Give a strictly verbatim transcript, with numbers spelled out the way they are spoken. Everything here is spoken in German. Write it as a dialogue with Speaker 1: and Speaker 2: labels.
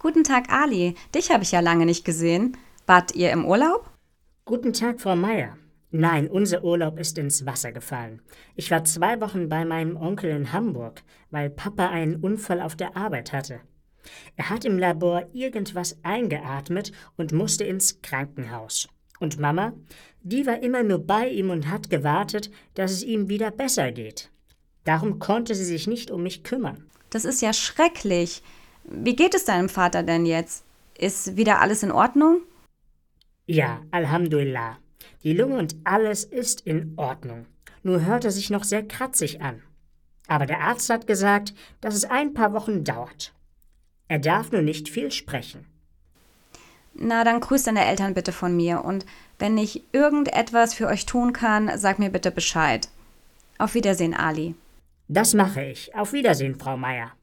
Speaker 1: Guten Tag, Ali. Dich habe ich ja lange nicht gesehen. Wart ihr im Urlaub?
Speaker 2: Guten Tag, Frau Meier. Nein, unser Urlaub ist ins Wasser gefallen. Ich war zwei Wochen bei meinem Onkel in Hamburg, weil Papa einen Unfall auf der Arbeit hatte. Er hat im Labor irgendwas eingeatmet und musste ins Krankenhaus. Und Mama, die war immer nur bei ihm und hat gewartet, dass es ihm wieder besser geht. Darum konnte sie sich nicht um mich kümmern.
Speaker 1: Das ist ja schrecklich. Wie geht es deinem Vater denn jetzt? Ist wieder alles in Ordnung?
Speaker 2: Ja, Alhamdulillah. Die Lunge und alles ist in Ordnung. Nur hört er sich noch sehr kratzig an. Aber der Arzt hat gesagt, dass es ein paar Wochen dauert. Er darf nur nicht viel sprechen.
Speaker 1: Na, dann grüß deine Eltern bitte von mir und wenn ich irgendetwas für euch tun kann, sag mir bitte Bescheid. Auf Wiedersehen, Ali.
Speaker 2: Das mache ich. Auf Wiedersehen, Frau Meier.